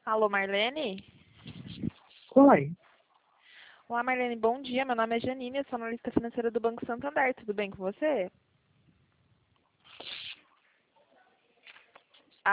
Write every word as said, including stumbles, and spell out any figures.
Alô, Marlene? Oi, Olá, Marlene, bom dia. Meu nome é Janine, eu sou analista financeira do Banco Santander. Tudo bem com você?